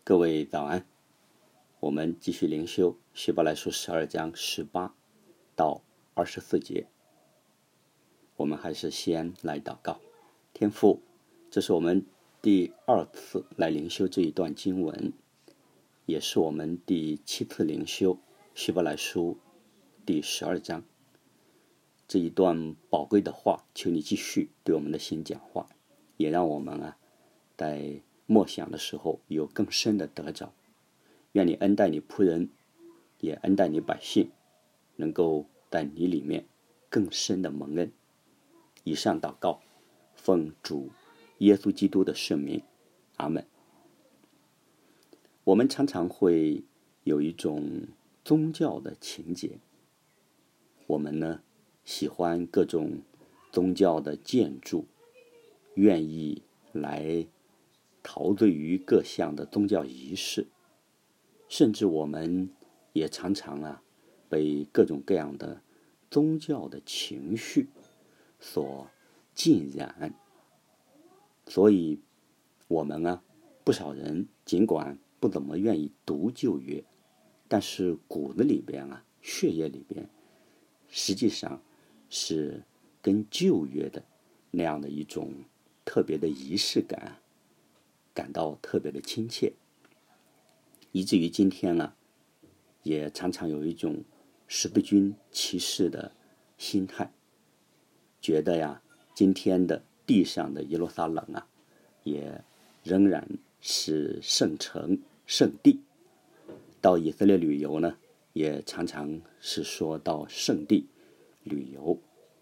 各位早安，我们继续灵修希伯来书12章18到24节。我们还是先来祷告。天父，这是我们第2次来灵修这一段经文，也是我们第7次灵修希伯来书第12章这一段宝贵的话，求你继续对我们的心讲话，也让我们在默想的时候有更深的得着。愿你恩待你仆人，也恩待你百姓，能够在你里面更深的蒙恩。以上祷告，奉主耶稣基督的圣名，阿们。我们常常会有一种宗教的情节，我们喜欢各种宗教的建筑，愿意来陶醉于各项的宗教仪式，甚至我们也常常被各种各样的宗教的情绪所浸染。所以我们不少人尽管不怎么愿意读旧约，但是骨子里边血液里边实际上是跟旧约的那样的一种特别的仪式感感到特别的亲切，以至于今天也常常有一种十字军骑士的心态，觉得今天的地上的耶路撒冷也仍然是圣城圣地。到以色列旅游呢，也常常是说到圣地旅游。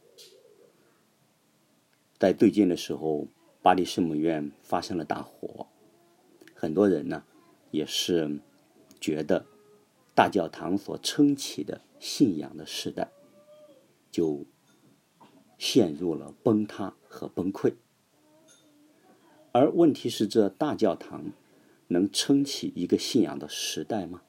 在最近的时候，巴黎圣母院发生了大火，很多人也是觉得大教堂所撑起的信仰的时代就陷入了崩塌和崩溃。而问题是，这大教堂能撑起一个信仰的时代吗？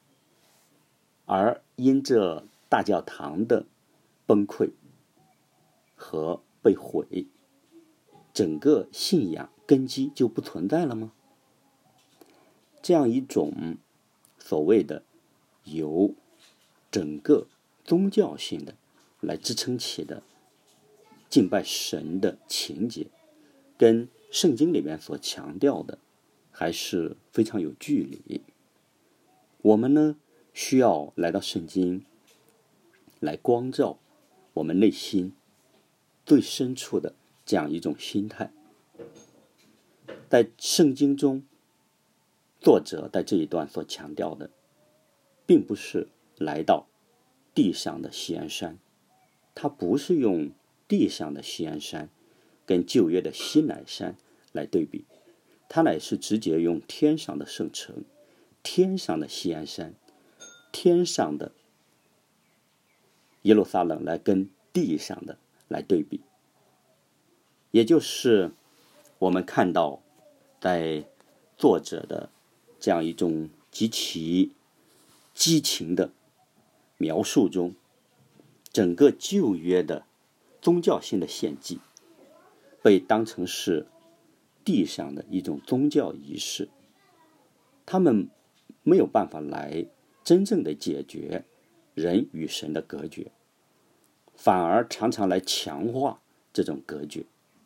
而因这大教堂的崩溃和被毁，整个信仰根基就不存在了吗？这样一种所谓的由整个宗教性的来支撑起的敬拜神的情节，跟圣经里面所强调的还是非常有距离。我们需要来到圣经来光照我们内心最深处的这样一种心态。在圣经中，作者在这一段所强调的并不是来到地上的锡安山，他不是用地上的锡安山跟旧约的西乃山来对比，他乃是直接用天上的圣城，天上的锡安山，天上的耶路撒冷来跟地上的来对比。也就是我们看到在作者的这样一种极其激情的描述中，整个旧约的宗教性的献祭被当成是地上的一种宗教仪式，他们没有办法来真正的解决人与神的隔绝，反而常常来强化这种隔绝。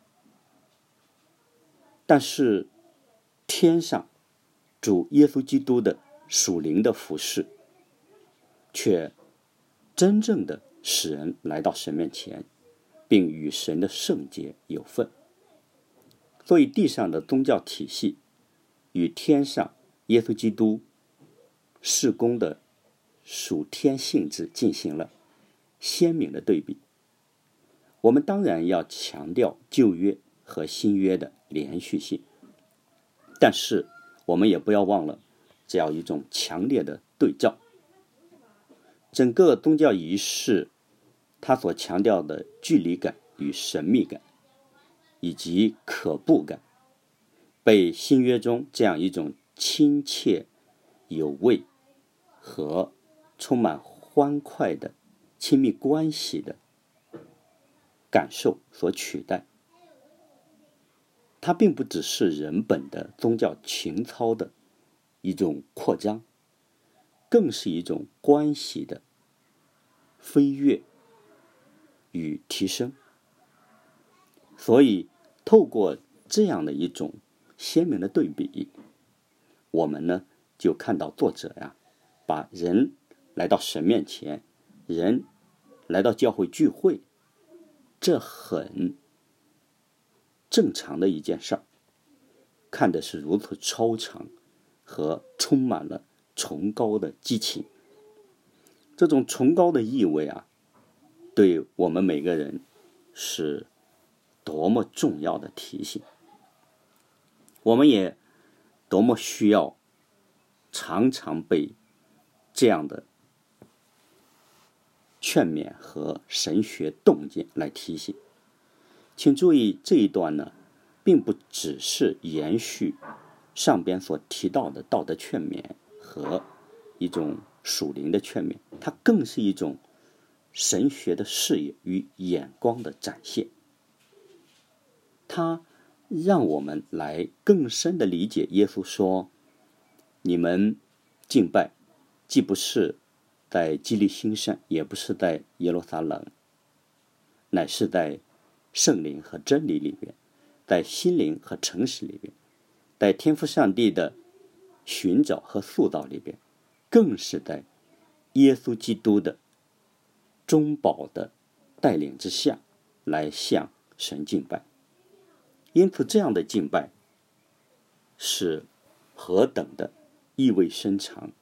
但是天上主耶稣基督的属灵的服事，却真正的使人来到神面前，并与神的圣洁有份。所以地上的宗教体系与天上耶稣基督事工的属天性质进行了鲜明的对比。我们当然要强调旧约和新约的连续性，但是我们也不要忘了这样一种强烈的对照。整个宗教仪式它所强调的距离感与神秘感以及可怖感，被新约中这样一种亲切有味和充满欢快的亲密关系的感受所取代。它并不只是人本的宗教情操的一种扩张，更是一种关系的飞跃与提升。所以透过这样的一种鲜明的对比，我们呢就看到作者呀，把人来到神面前，人来到教会聚会，这很正常的一件事儿，看的是如此超常和充满了崇高的激情。这种崇高的意味啊，对我们每个人是多么重要的提醒，我们也多么需要常常被这样的劝勉和神学洞见来提醒。请注意，这一段呢，并不只是延续上边所提到的道德劝勉和一种属灵的劝勉，它更是一种神学的视野与眼光的展现。它让我们来更深的理解耶稣说，你们敬拜既不是在基利心上，也不是在耶路撒冷，乃是在圣灵和真理里边，在心灵和诚实里边，在天父上帝的寻找和塑造里边，更是在耶稣基督的中保的带领之下来向神敬拜。因此这样的敬拜是何等的意味深长。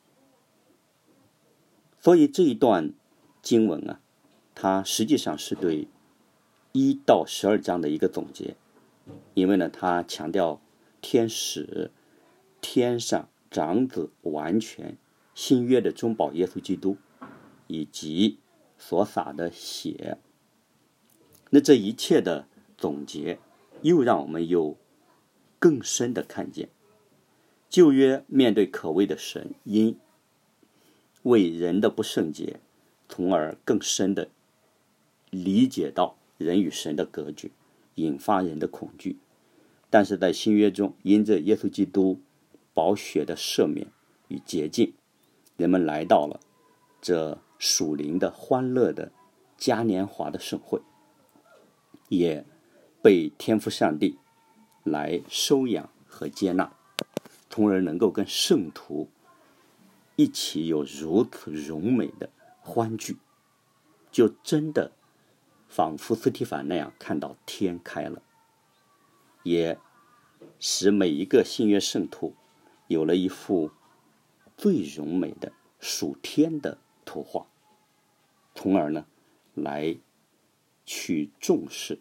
所以这一段经文啊，它实际上是对1到12章的一个总结。因为呢，它强调天使、天上长子完全新约的中保耶稣基督以及所洒的血。那这一切的总结又让我们有更深的看见，旧约面对可畏的神，因为人的不圣洁，从而更深的理解到人与神的隔绝，引发人的恐惧。但是在新约中，因着耶稣基督宝血的赦免与洁净，人们来到了这属灵的欢乐的嘉年华的盛会，也被天父上帝来收养和接纳，从而能够跟圣徒一起有如此荣美的欢聚，就真的仿佛斯提凡那样看到天开了，也使每一个新约圣徒有了一幅最荣美的属天的图画，从而呢来去重视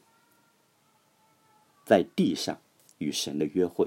在地上与神的约会。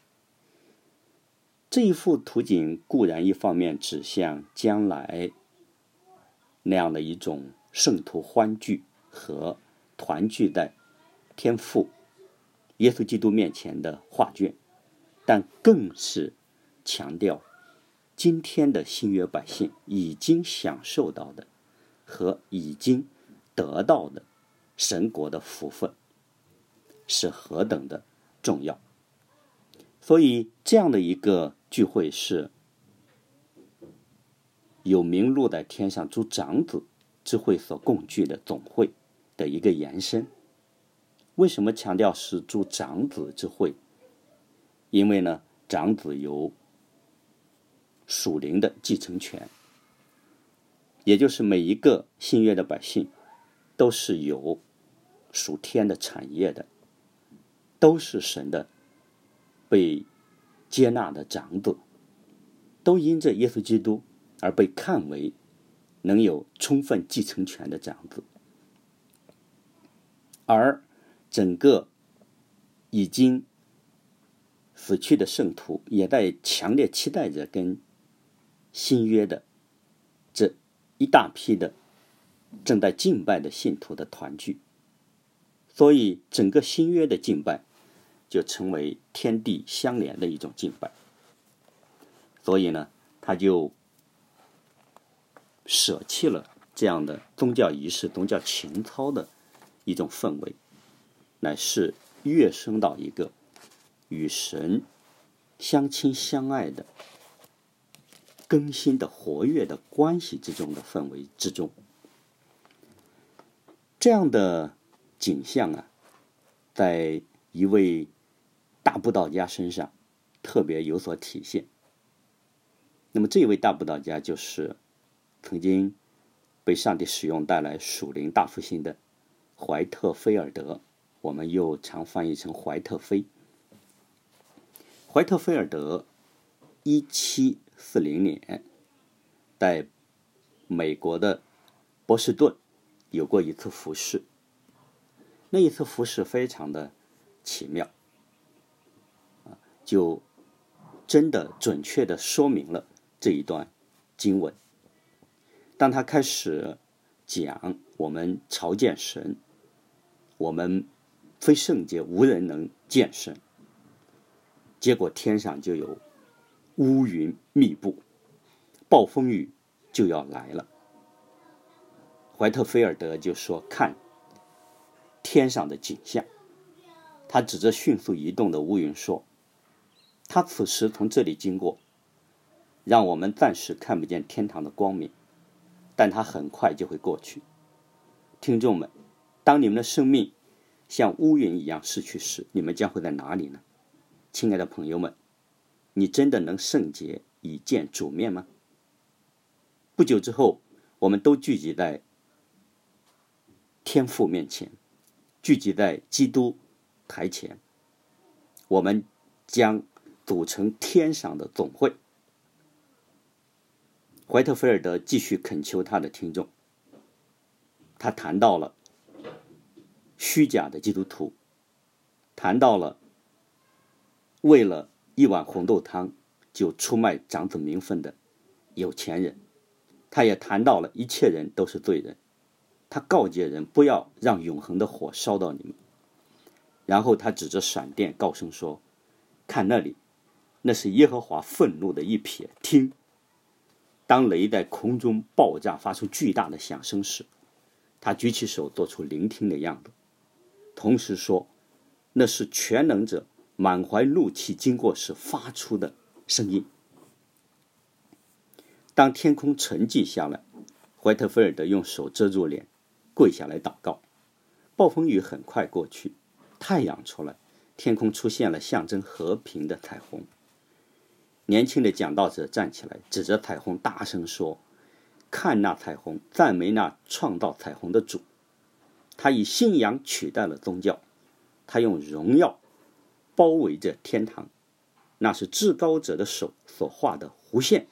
这一幅图景固然一方面指向将来那样的一种圣徒欢聚和团聚在天父耶稣基督面前的画卷，但更是强调今天的新约百姓已经享受到的和已经得到的神国的福分是何等的重要。所以这样的一个聚会是有名录在天上诸长子之会所共聚的总会的一个延伸。为什么强调是诸长子之会？因为呢，长子有属灵的继承权，也就是每一个新约的百姓都是有属天的产业的，都是神的被接纳的长子，都因着耶稣基督而被看为能有充分继承权的长子。而整个已经死去的圣徒也在强烈期待着跟新约的这一大批的正在敬拜的信徒的团聚，所以整个新约的敬拜就成为天地相连的一种敬拜。所以呢，他就舍弃了这样的宗教仪式、宗教情操的一种氛围，乃是跃升到一个与神相亲相爱的更新的活跃的关系之中的氛围之中。这样的景象啊，在一位大布道家身上特别有所体现。那么这一位大布道家就是曾经被上帝使用带来属灵大复兴的怀特菲尔德，我们又常翻译成怀特菲。怀特菲尔德1740年在美国的波士顿有过一次服侍，那一次服侍非常的奇妙，就真的准确地说明了这一段经文。当他开始讲我们朝见神，我们非圣洁无人能见神，结果天上就有乌云密布，暴风雨就要来了。怀特菲尔德就说，看天上的景象，他指着迅速移动的乌云说，他此时从这里经过，让我们暂时看不见天堂的光明，但他很快就会过去。听众们，当你们的生命像乌云一样逝去时，你们将会在哪里呢？亲爱的朋友们，你真的能圣洁以见主面吗？不久之后，我们都聚集在天父面前，聚集在基督台前，我们将组成天上的总会。怀特菲尔德继续恳求他的听众，他谈到了虚假的基督徒，谈到了为了一碗红豆汤就出卖长子名分的有钱人，他也谈到了一切人都是罪人，他告诫人不要让永恒的火烧到你们。然后他指着闪电高声说，看那里，那是耶和华愤怒的一瞥，听，当雷在空中爆炸发出巨大的响声时，他举起手做出聆听的样子，同时说，那是全能者满怀怒气经过时发出的声音。当天空沉寂下来，怀特菲尔德用手遮住脸，跪下来祷告。暴风雨很快过去，太阳出来，天空出现了象征和平的彩虹。年轻的讲道者站起来，指着彩虹大声说，看那彩虹，赞美那创造彩虹的主。他以信仰取代了宗教，他用荣耀包围着天堂，那是至高者的手所画的弧线。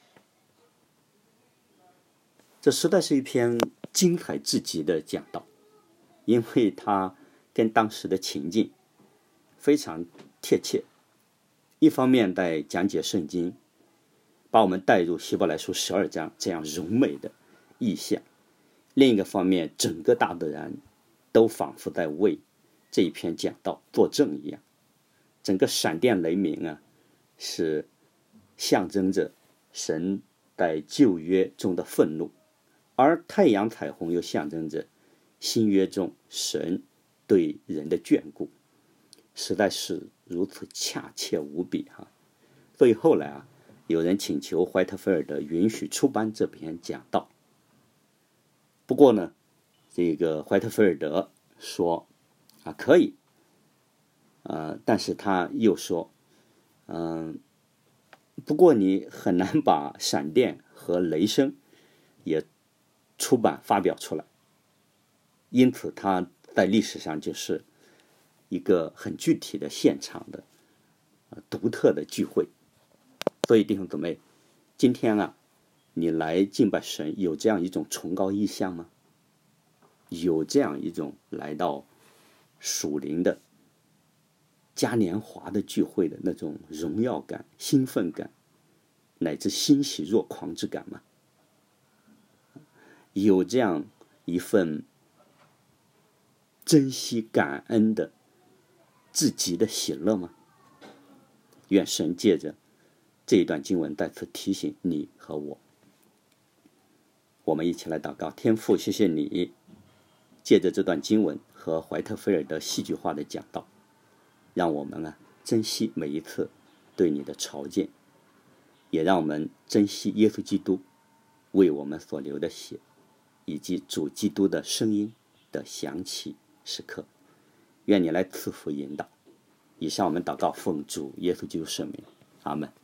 这实在是一篇精彩至极的讲道，因为它跟当时的情境非常贴切。一方面在讲解圣经，把我们带入希伯来书12章这样柔美的意象，另一个方面，整个大自然都仿佛在为这一篇讲道作证一样。整个闪电雷鸣啊，是象征着神在旧约中的愤怒，而太阳彩虹又象征着新约中神对人的眷顾，实在是如此恰切无比哈。所以后来啊，有人请求怀特菲尔德允许出版这篇讲道。不过呢，这个怀特菲尔德说可以，但是他又说，不过你很难把闪电和雷声也出版发表出来，因此他在历史上就是一个很具体的现场的独特的聚会。所以弟兄姊妹，今天啊，你来敬拜神，有这样一种崇高意向吗？有这样一种来到属灵的嘉年华的聚会的那种荣耀感、兴奋感，乃至欣喜若狂之感吗？有这样一份珍惜感恩的至极的喜乐吗？愿神借着这一段经文再次提醒你和我。我们一起来祷告。天父，谢谢你借着这段经文和怀特菲尔德戏剧化的讲道，让我们珍惜每一次对你的朝见， 也让我们珍惜耶稣基督为我们所流的血，以及主基督的声音的响起时刻。愿你来赐福引导。以上我们祷告奉主耶稣基督圣名，阿们。